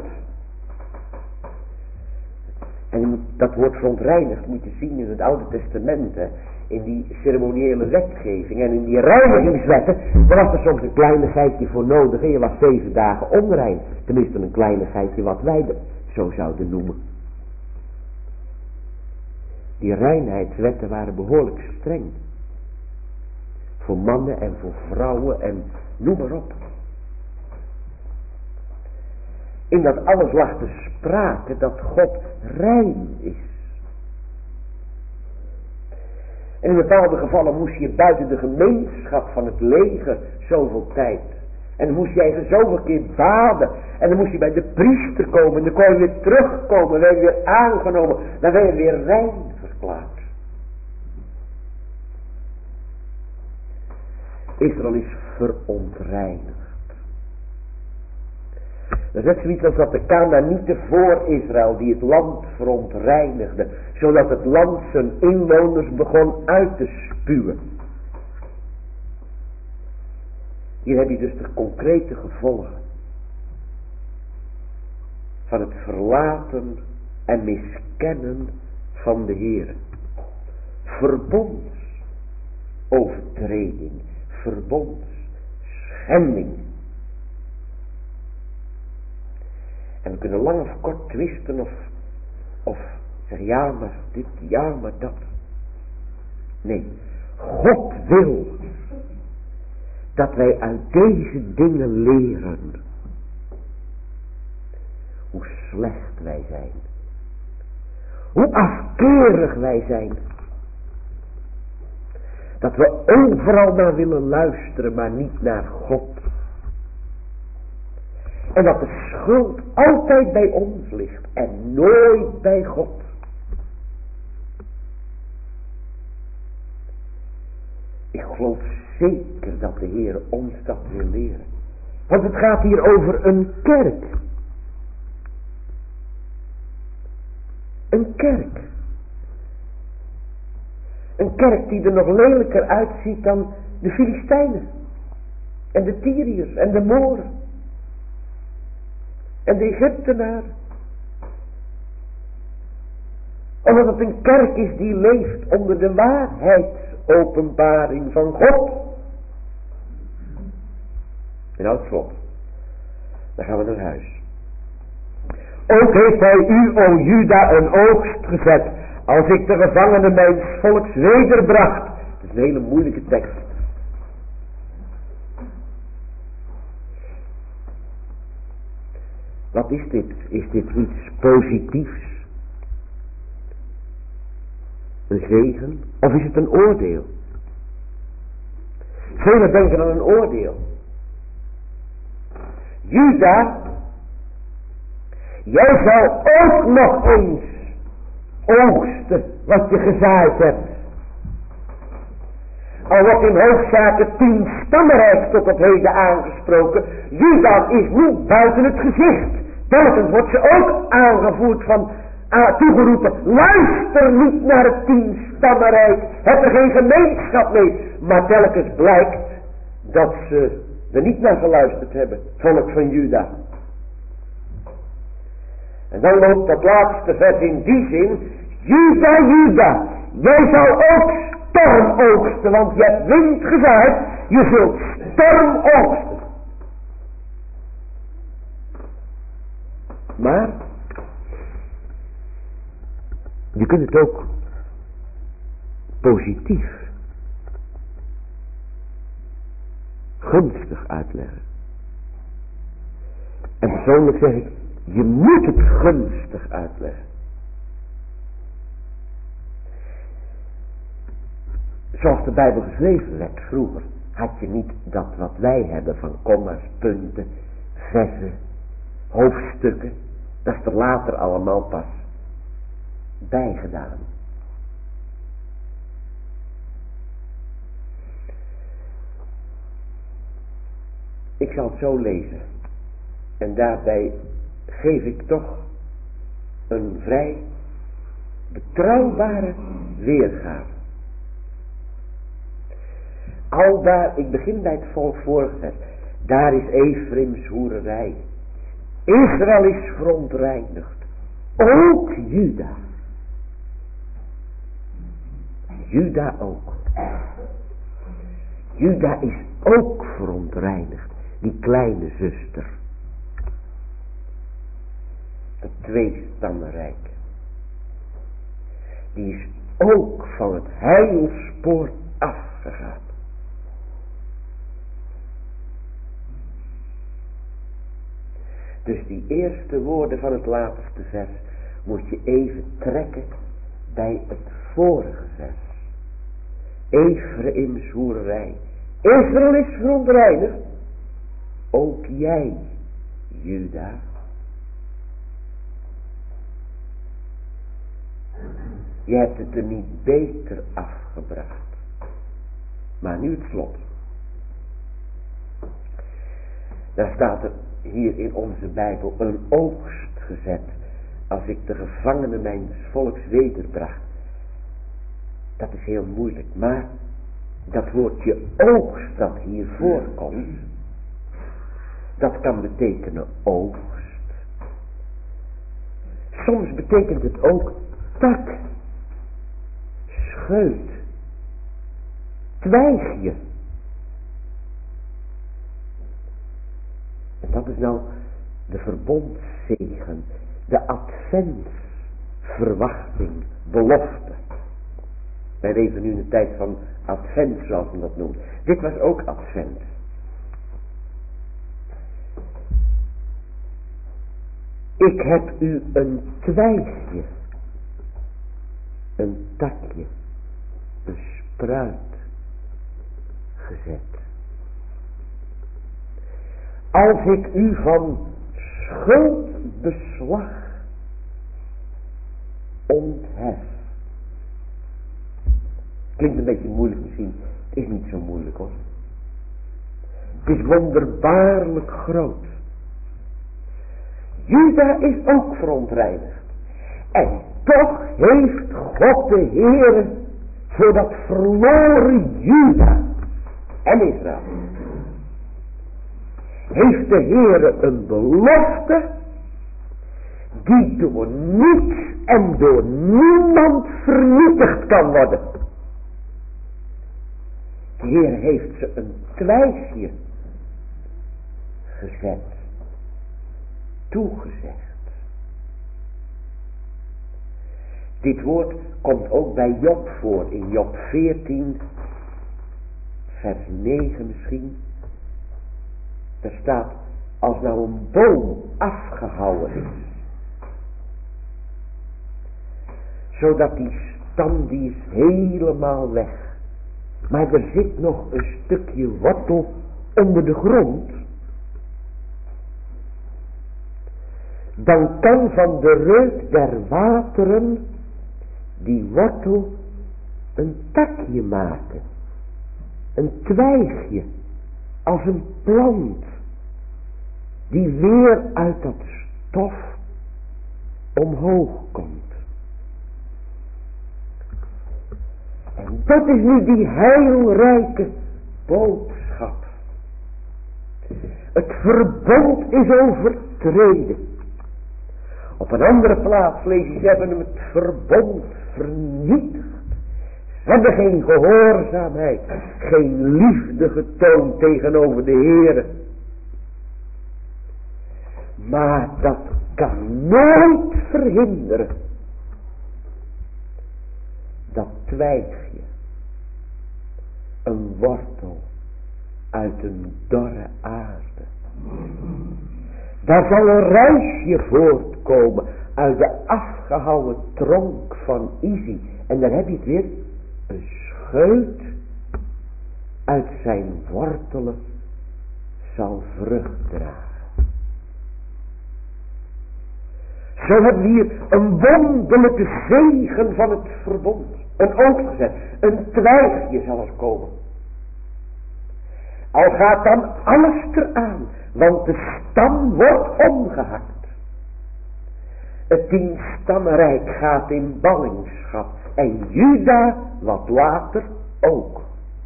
En dat woord verontreinigd moet je zien in het Oude Testament. Hè, in die ceremoniële wetgeving en in die reinigingswetten. Daar was er soms een kleinigheidje voor nodig. En je was zeven dagen onrein. Tenminste een kleinigheidje wat wij zo zouden noemen. Die reinheidswetten waren behoorlijk streng. Voor mannen en voor vrouwen en noem maar op. In dat alles lag de sprake dat God rein is. En in bepaalde gevallen moest je buiten de gemeenschap van het leger zoveel tijd. En dan moest je even zoveel keer baden. En dan moest je bij de priester komen. En dan kon je weer terugkomen. Dan werd je weer aangenomen. Dan werd je weer rein plaats. Israël is verontreinigd. Dat is net zoiets als dat de Kanaanieten voor Israël die het land verontreinigden, zodat het land zijn inwoners begon uit te spuwen. Hier heb je dus de concrete gevolgen van het verlaten en miskennen van de Heere. Verbondsovertreding, verbondsschending. En we kunnen lang of kort twisten of, of zeggen ja maar dit, ja maar dat. Nee, God wil dat wij uit deze dingen leren hoe slecht wij zijn. Hoe afkerig wij zijn. Dat we overal naar willen luisteren, maar niet naar God. En dat de schuld altijd bij ons ligt en nooit bij God. Ik geloof zeker dat de Heer ons dat wil leren. Want het gaat hier over een kerk. Een kerk. Een kerk die er nog lelijker uitziet dan de Filistijnen. En de Tyriërs en de Mooren. En de Egyptenaren. Omdat het een kerk is die leeft onder de waarheidsopenbaring van God. En nou het slot. Dan gaan we naar huis. Ook heeft hij u, o Juda, een oogst gezet, als ik de gevangenen mijns volks wederbracht. Het is een hele moeilijke tekst. Wat is dit? Is dit iets positiefs? Een zegen? Of is het een oordeel? Velen denken aan een oordeel. Juda, jij zal ook nog eens oogsten wat je gezaaid hebt. Al wordt in hoofdzaak het tien stammenrijk tot op heden aangesproken. Juda is niet buiten het gezicht. Telkens wordt ze ook aangevoerd van, uh, toegeroepen. Luister niet naar het tien stammenrijk. Heb er geen gemeenschap mee. Maar telkens blijkt dat ze er niet naar geluisterd hebben. Volk van Juda. En dan loopt dat laatste vers in die zin. Juda, Juda. Jij zal ook storm oogsten. Want je hebt wind gezaaid. Je zult storm oogsten. Maar je kunt het ook positief, gunstig uitleggen. En persoonlijk zeg ik, je moet het gunstig uitleggen. Zoals de Bijbel geschreven werd vroeger, had je niet dat wat wij hebben van komma's, punten, versen, hoofdstukken. Dat is er later allemaal pas bijgedaan. Ik zal het zo lezen. En daarbij geef ik toch een vrij betrouwbare weergave. Al daar, ik begin bij het volk vorige vers. Daar is Efraims hoererij. Israël is verontreinigd. Ook Juda. Juda ook. Juda is ook verontreinigd. Die kleine zuster. Het tweestammenrijk. Die is ook van het heilspoor afgegaan. Dus die eerste woorden van het laatste vers moet je even trekken bij het vorige vers. Efraims hoererij. Israël is verontreinigd. Ook jij, Juda. Je hebt het er niet beter afgebracht. Maar nu het slot. Daar staat er hier in onze Bijbel een oogst gezet. Als ik de gevangenen mijns volks wederbracht. Dat is heel moeilijk. Maar dat woordje oogst dat hier voorkomt. Dat kan betekenen oogst. Soms betekent het ook tak. Scheut. Twijgje. En dat is nou de verbondszegen. De adventsverwachting. Belofte. Wij leven nu in de tijd van advent zoals men dat noemt. Dit was ook advent. Ik heb u een twijgje. Een takje. Een spruit gezet. Als ik u van schuldbeslag onthef. Klinkt een beetje moeilijk misschien. Het is niet zo moeilijk hoor. Het is wonderbaarlijk groot. Juda is ook verontreinigd. En toch heeft God de Heere voor dat verloren Juda en Israël. Heeft de Heere een belofte die door niets en door niemand vernietigd kan worden. De Heer heeft ze een twijgje gezet, toegezegd. Dit woord komt ook bij Job voor, in Job veertien, vers negen misschien. Daar staat, als nou een boom afgehouwen is, zodat die stam die is helemaal weg. Maar er zit nog een stukje wortel onder de grond. Dan kan van de reuk der wateren die wortel een takje maken. Een twijgje. Als een plant. Die weer uit dat stof omhoog komt. En dat is nu die heilrijke boodschap. Het verbond is overtreden. Op een andere plaats lees je, ze hebben hem het verbond vernietigd. Ze hebben geen gehoorzaamheid, geen liefde getoond tegenover de Heere. Maar dat kan nooit verhinderen dat twijgje, een wortel uit een dorre aarde. Daar zal een reisje voortkomen uit de afgehouwen tronk van Isi. En dan heb je het weer, een scheut uit zijn wortelen zal vrucht dragen. Zo hebben we hier een wonderlijke zegen van het verbond. Een oogst gezet. Een twijgje zal er komen. Al gaat dan alles eraan. Want de stam wordt omgehakt. Het tienstammenrijk gaat in ballingschap. En Juda wat later ook.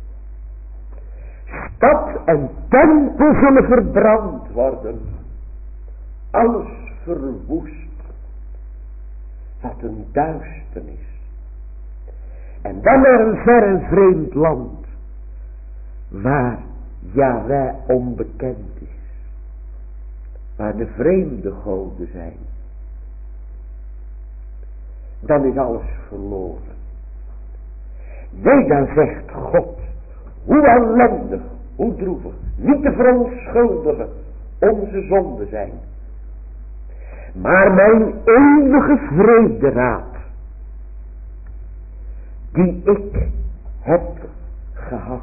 Stad en tempel zullen verbrand worden. Alles verwoest. Wat een duisternis. En dan naar een ver en vreemd land. Waar Jahweh onbekend is. Waar de vreemde goden zijn. Dan is alles verloren. Nee, dan zegt God. Hoe ellendig, hoe droevig. Niet te verontschuldigen onze zonden zijn. Maar mijn eeuwige vrederaad. Die ik heb gehad.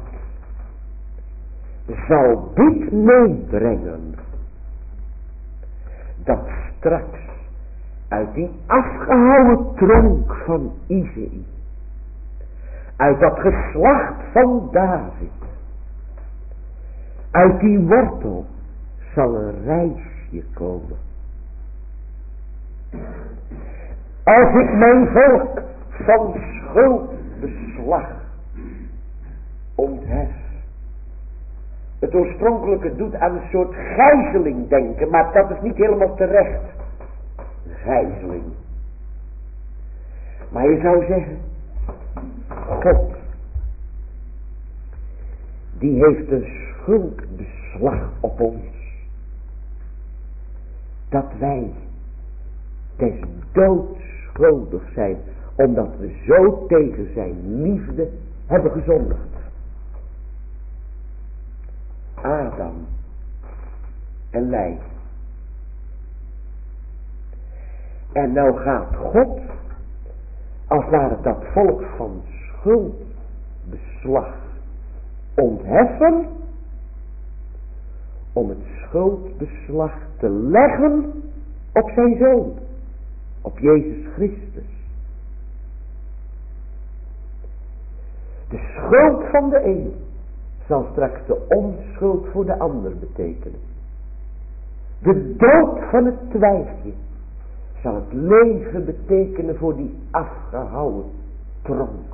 Zal dit meebrengen. Dat straks uit die afgehouwen tronk van Isaïe, uit dat geslacht van David, uit die wortel zal een reisje komen. Als ik mijn volk van schuldbeslag onthef. Het oorspronkelijke doet aan een soort gijzeling denken, maar dat is niet helemaal terecht. Gijzeling. Maar je zou zeggen, God, die heeft een schuldbeslag op ons. Dat wij des doods schuldig zijn, omdat we zo tegen zijn liefde hebben gezondigd. Adam en wij. En nou gaat God, als ware dat volk van schuldbeslag ontheffen, om het schuldbeslag te leggen op zijn Zoon, op Jezus Christus. De schuld van de een zal straks de onschuld voor de ander betekenen. De dood van het twijfje zal het leven betekenen voor die afgehouwen tronk.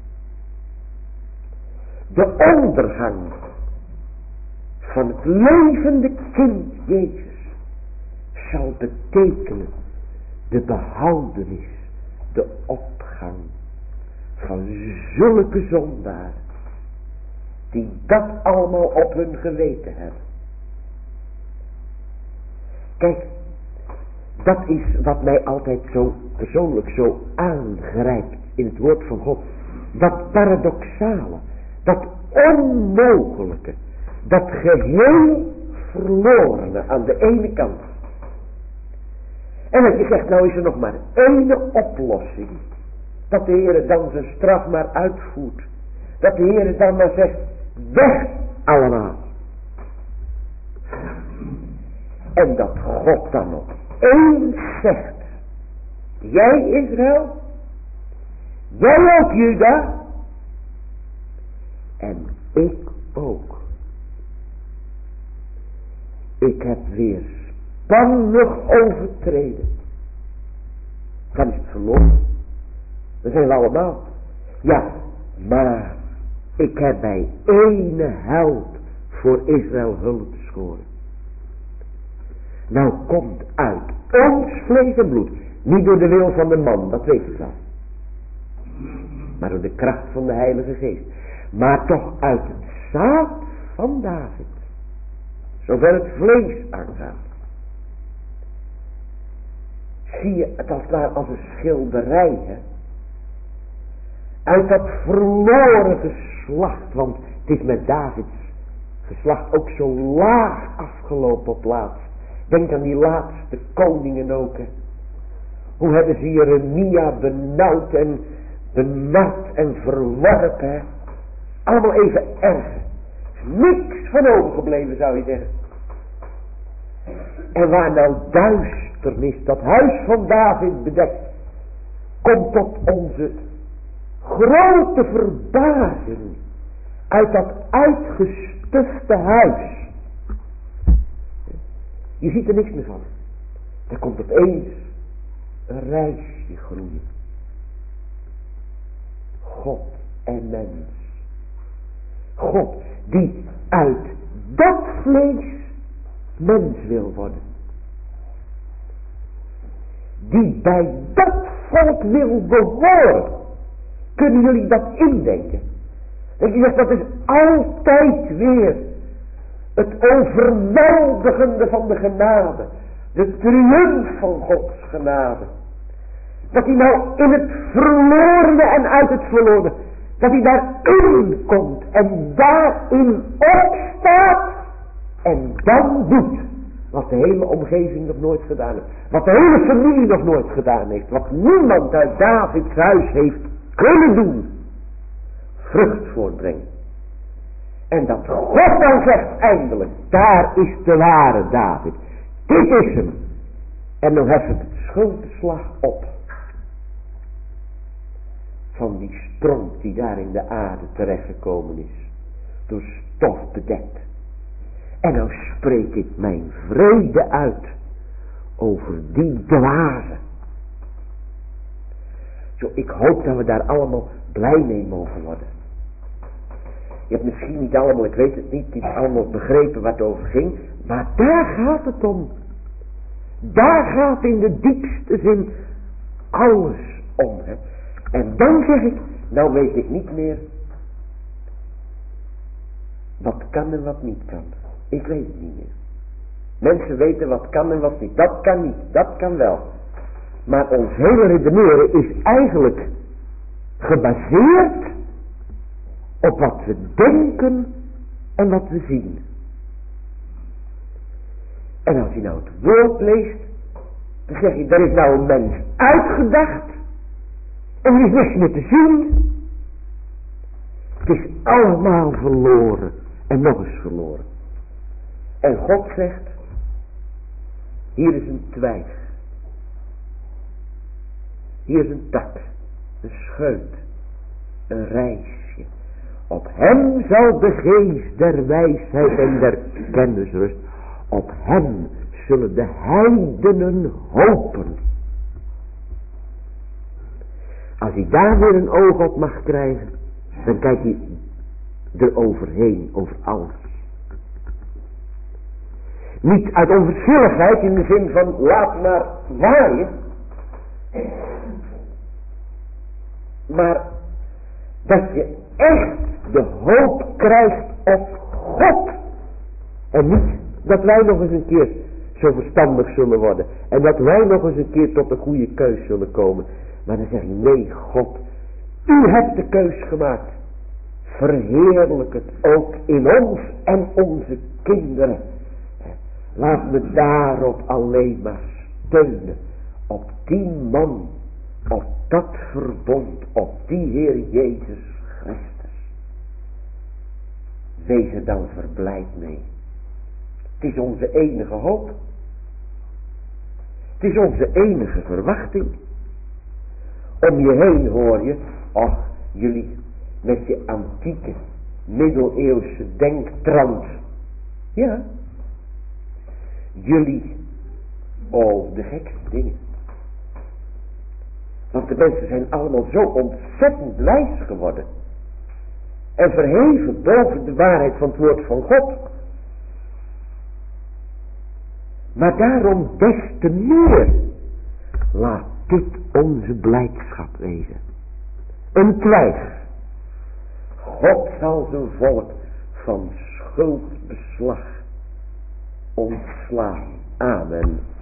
De ondergang van het levende kind Jezus zal betekenen de behoudenis, de opgang van zulke zondaren die dat allemaal op hun geweten hebben. Kijk, dat is wat mij altijd zo persoonlijk zo aangrijpt in het woord van God. Dat paradoxale, dat onmogelijke, dat geheel verlorene aan de ene kant. En dat je zegt, nou is er nog maar één oplossing. Dat de Heer dan zijn straf maar uitvoert. Dat de Heer dan maar zegt, weg allemaal. En dat God dan nog eens zegt, jij Israël, jij ook Juda, en ik ook. Ik heb weer spannig overtreden. Dan is het verloren. Dat zijn we allemaal. Ja, maar ik heb bij ene held voor Israël hulp geschoren. Nou komt uit ons vlees en bloed. Niet door de wil van de man, dat weet ik wel. Maar door de kracht van de Heilige Geest. Maar toch uit het zaad van David. Zover het vlees aangaat. Zie je het als het ware als een schilderij, hè? Uit dat verloren geslacht, want het is met Davids geslacht ook zo laag afgelopen op laatst. Denk aan die laatste koningen ook, hè. Hoe hebben ze Jeremia benauwd en benard en verworpen, hè. Allemaal even erg. Niks van overgebleven, zou je zeggen. En waar nou duisternis, dat huis van David bedekt, komt tot onze grote verbazing uit dat uitgestufte huis. Je ziet er niks meer van. Er komt opeens een rijsje groeien. God en mens. God die uit dat vlees mens wil worden. Die bij dat volk wil behoren. Kunnen jullie dat indenken? Dat je zegt, dat is altijd weer het overweldigende van de genade. De triumf van Gods genade. Dat hij nou in het verlorene en uit het verlorene, dat hij daarin komt en daarin opstaat en dan doet wat de hele omgeving nog nooit gedaan heeft. Wat de hele familie nog nooit gedaan heeft. Wat niemand uit Davids huis heeft kunnen doen. Vrucht voortbrengen. En dat God dan zegt eindelijk, daar is de ware David. Dit is hem. En dan heffen het schuldbeslag op. Van die stronk die daar in de aarde terechtgekomen is. Door stof bedekt. En dan spreek ik mijn vrede uit. Over die dwazen. Zo, ik hoop dat we daar allemaal blij mee mogen worden. Je hebt misschien niet allemaal, ik weet het niet, niet allemaal begrepen wat het over ging. Maar daar gaat het om. Daar gaat in de diepste zin alles om. Hè. En dan zeg ik, nou weet ik niet meer wat kan en wat niet kan. Ik weet het niet meer. Mensen weten wat kan en wat niet. Dat kan niet, dat kan wel. Maar ons hele redeneren is eigenlijk gebaseerd op wat we denken en wat we zien. En als je nou het woord leest, dan zeg je, er is nou een mens uitgedacht en er is niks meer te zien. Het is allemaal verloren en nog eens verloren. En God zegt, hier is een twijg. Hier is een tak, een scheut, een reisje. Op hem zal de geest der wijsheid en der kennis rust. Op hem zullen de heidenen hopen. Als hij daar weer een oog op mag krijgen, dan kijkt hij er overheen, over alles. Niet uit onverschilligheid in de zin van laat maar waaien. Maar dat je echt de hoop krijgt op God. En niet dat wij nog eens een keer zo verstandig zullen worden. En dat wij nog eens een keer tot een goede keus zullen komen. Maar dan zeg je, nee God, u hebt de keus gemaakt. Verheerlijk het ook in ons en onze kinderen. Laat me daarop alleen maar steunen. Op die man, op dat verbond, op die Heer Jezus Christus. Wees er dan verblijd mee. Het is onze enige hoop. Het is onze enige verwachting. Om je heen hoor je, ach, jullie met je antieke, middeleeuwse denktrand. Ja. Jullie, oh, de gekste dingen. Want de mensen zijn allemaal zo ontzettend wijs geworden. En verheven boven de waarheid van het woord van God. Maar daarom des te meer laat dit onze blijdschap wezen. Een twijg. God zal zijn volk van schuldbeslag ontslaan. Amen.